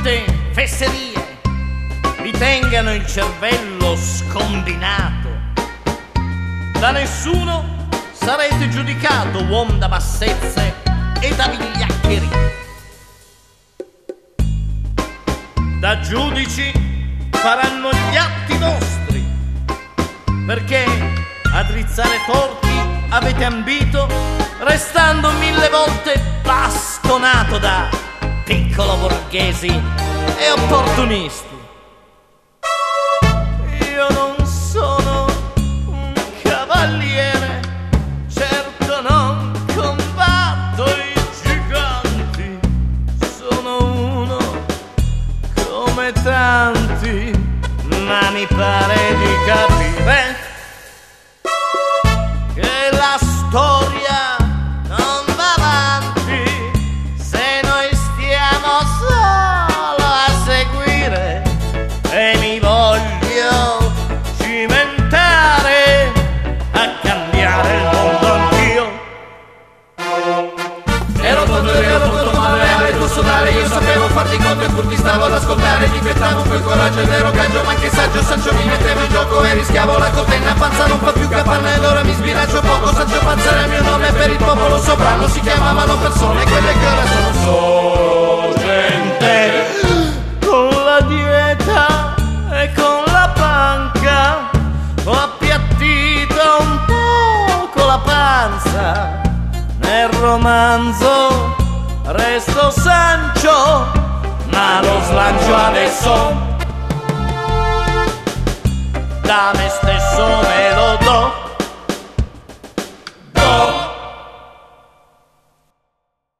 quante fesserie vi tengano il cervello scombinato. Da nessuno sarete giudicato, uom da bassezze e da vigliaccherie. Da giudici faranno gli atti vostri, perché a drizzare torti avete ambito, restando 1000 volte bastonato da piccolo borghesi e opportunisti. Io non sono un cavaliere, certo non combatto i giganti, sono uno come tanti, ma mi pare di capire che la storia non va avanti se noi stiamo solo a seguire, e mi voglio cimentare a cambiare il mondo anch'io. Ero tonto e ero molto male, avevo suonare, io sapevo farti conto e pur ti stavo ad ascoltare, diventavo quel coraggio ed ero gaggio, ma anche saggio, Sancio mi mettevo in gioco e rischiavo la cotenna, panza non fa più capanna ed ora mi sbiraccio poco, Sancio Panza era il mio nome per il popolo sovrano, si chiamavano persone, quelle che ora sono solo gente. Con la dieta e con la panca ho appiattito un poco la panza. Nel romanzo resto Sancio, ma lo slancio adesso da me stesso me lo